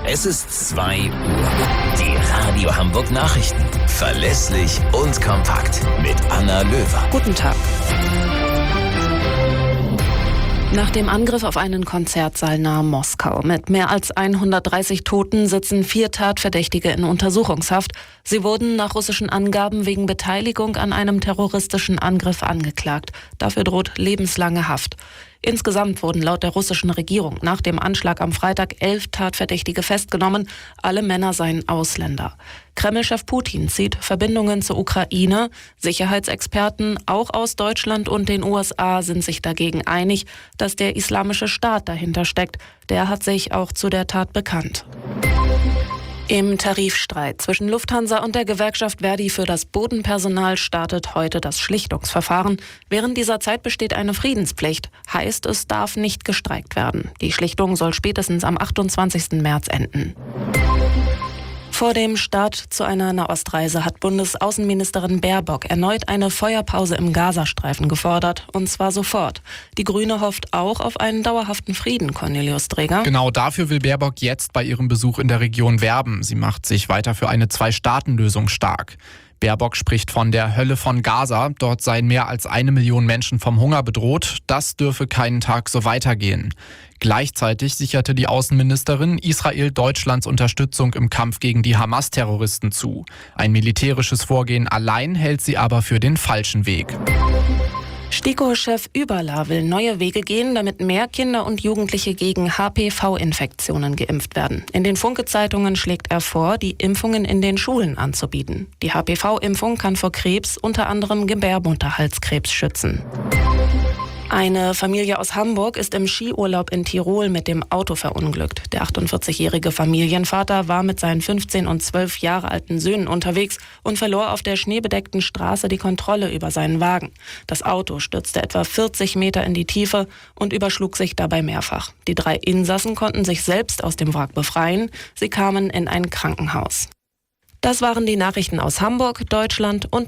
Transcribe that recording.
Es ist 2 Uhr. Die Radio Hamburg Nachrichten. Verlässlich und kompakt. Mit Anna Löwer. Guten Tag. Nach dem Angriff auf einen Konzertsaal nahe Moskau mit mehr als 130 Toten sitzen 4 Tatverdächtige in Untersuchungshaft. Sie wurden nach russischen Angaben wegen Beteiligung an einem terroristischen Angriff angeklagt. Dafür droht lebenslange Haft. Insgesamt wurden laut der russischen Regierung nach dem Anschlag am Freitag 11 Tatverdächtige festgenommen. Alle Männer seien Ausländer. Kreml-Chef Putin zieht Verbindungen zur Ukraine. Sicherheitsexperten, auch aus Deutschland und den USA, sind sich dagegen einig, dass der Islamische Staat dahinter steckt. Der hat sich auch zu der Tat bekannt. Im Tarifstreit zwischen Lufthansa und der Gewerkschaft Verdi für das Bodenpersonal startet heute das Schlichtungsverfahren. Während dieser Zeit besteht eine Friedenspflicht. Heißt, es darf nicht gestreikt werden. Die Schlichtung soll spätestens am 28. März enden. Vor dem Start zu einer Nahostreise hat Bundesaußenministerin Baerbock erneut eine Feuerpause im Gazastreifen gefordert, und zwar sofort. Die Grüne hofft auch auf einen dauerhaften Frieden, Cornelius Dreger. Genau dafür will Baerbock jetzt bei ihrem Besuch in der Region werben. Sie macht sich weiter für eine 2-Staaten-Lösung stark. Baerbock spricht von der Hölle von Gaza. Dort seien mehr als 1 Million Menschen vom Hunger bedroht. Das dürfe keinen Tag so weitergehen. Gleichzeitig sicherte die Außenministerin Israel Deutschlands Unterstützung im Kampf gegen die Hamas-Terroristen zu. Ein militärisches Vorgehen allein hält sie aber für den falschen Weg. STIKO-Chef Überla will neue Wege gehen, damit mehr Kinder und Jugendliche gegen HPV-Infektionen geimpft werden. In den Funke-Zeitungen schlägt er vor, die Impfungen in den Schulen anzubieten. Die HPV-Impfung kann vor Krebs, unter anderem Gebärmutterhalskrebs, schützen. Eine Familie aus Hamburg ist im Skiurlaub in Tirol mit dem Auto verunglückt. Der 48-jährige Familienvater war mit seinen 15 und 12 Jahre alten Söhnen unterwegs und verlor auf der schneebedeckten Straße die Kontrolle über seinen Wagen. Das Auto stürzte etwa 40 Meter in die Tiefe und überschlug sich dabei mehrfach. Die 3 Insassen konnten sich selbst aus dem Wrack befreien. Sie kamen in ein Krankenhaus. Das waren die Nachrichten aus Hamburg, Deutschland und